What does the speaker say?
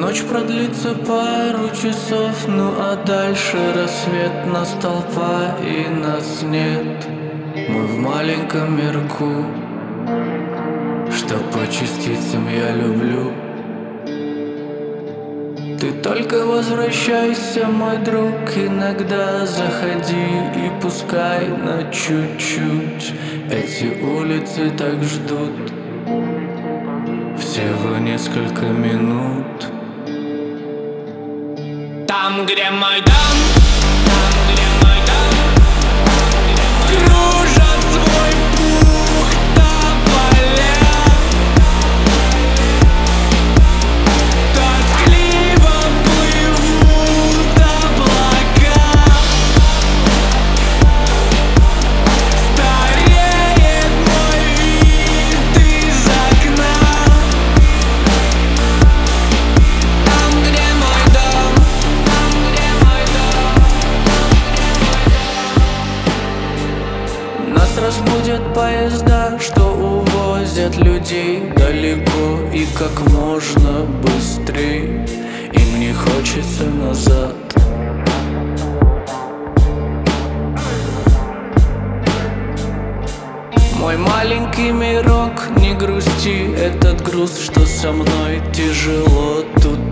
Ночь продлится пару часов, ну а дальше рассвет, нас толпа и нас нет. Мы в маленьком мирку, что по частицам я люблю. Ты только возвращайся, мой друг, иногда заходи и пускай на чуть-чуть. Эти улицы так ждут всего несколько минут. Там, где мой дом, там, где мой дом, кружат свой пух тополя. Тоскливо плывут облака. Стареет мой вид из окна. Там, где мой дом, нас разбудят поезда, что увозят людей далеко и как можно быстрей. Им не хочется назад. Мой маленький мирок, не грусти, этот груз, что со мной тяжело тут